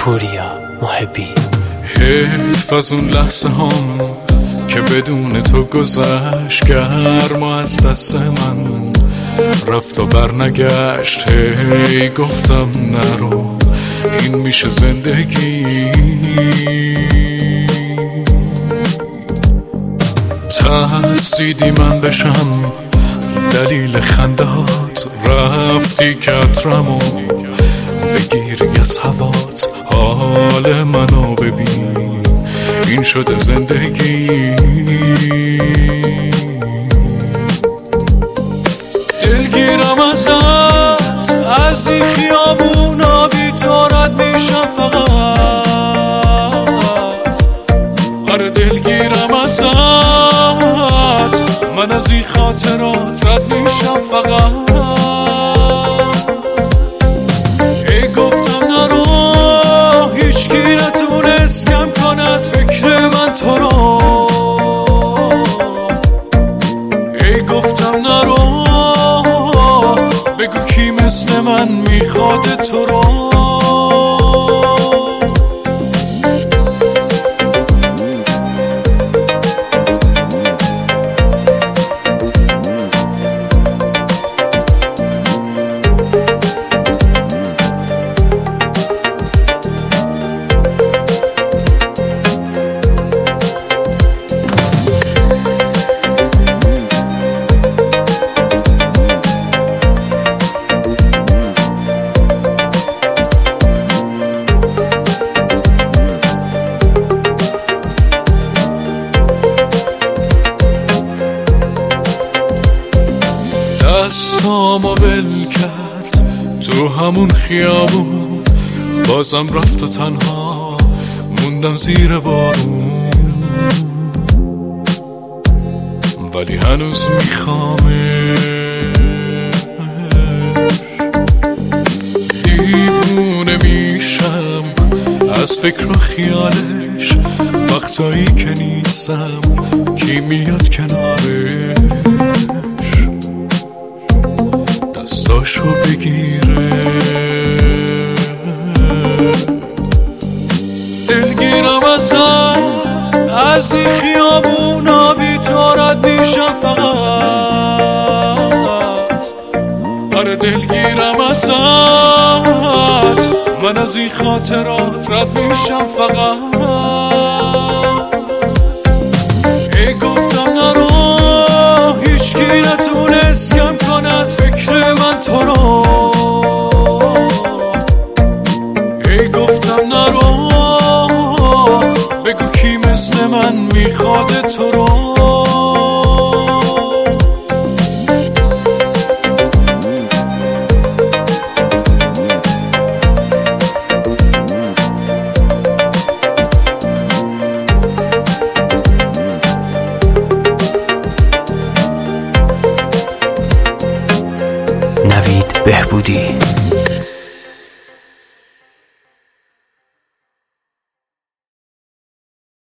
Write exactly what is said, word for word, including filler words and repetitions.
پوریا محبی. حیف از اون لحظه هم که بدون تو گذشت، گرم از دست من رفت و برنگشت. هی گفتم نرو، این میشه زندگی. ترسیدی من بشم دلیل خندهات، رفتی که عطرمو بگیری از هوات. حال منو ببین، این شده زندگی. دلگیرم ازت، از این خیابونا بی‌تارت میشم فقط. آره دلگیرم ازت، من از این خاطرات رد میشم فقط. ای گفتم نرو، هیچکی نتونست کم کنه از فکر من تو رو. ای گفتم نرو، بگو کی مثل من میخواد تو رو. دستامو ول کرد تو همون خیابون، بازم رفت و تنها موندم زیر بارون. ولی هنوز میخوامش، دیوونه میشم از فکر و خیالش. وقتایی که نیستم کی میاد کنارش دستاشو بگیره. دلگیرم ازت، از این خیابونا بی‌تارت میشم فقط. آره دلگیرم ازت، من از این خاطرات رد میشم فقط. ای گفتم نرو، هیچکی نتونست کم کنه از فکر من تو رو. ای گفتم نرو، بگو کی مثل من میخواد تو رو. نوید بهبودی.